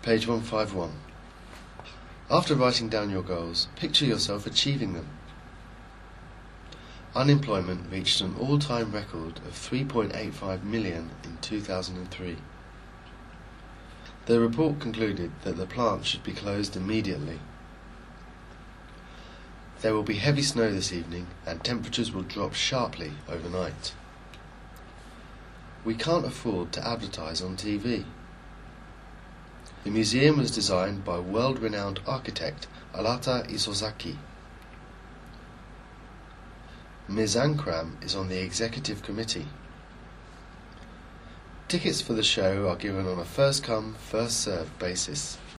Page 151. After writing down your goals, picture yourself achieving them. Unemployment reached an all-time record of 3.85 million in 2003. The report concluded that the plant should be closed immediately. There will be heavy snow this evening and temperatures will drop sharply overnight. We can't afford to advertise on TV. The museum was designed by world-renowned architect Arata Isozaki. Ms. Ankram is on the executive committee. Tickets for the show are given on a first-come, first-served basis.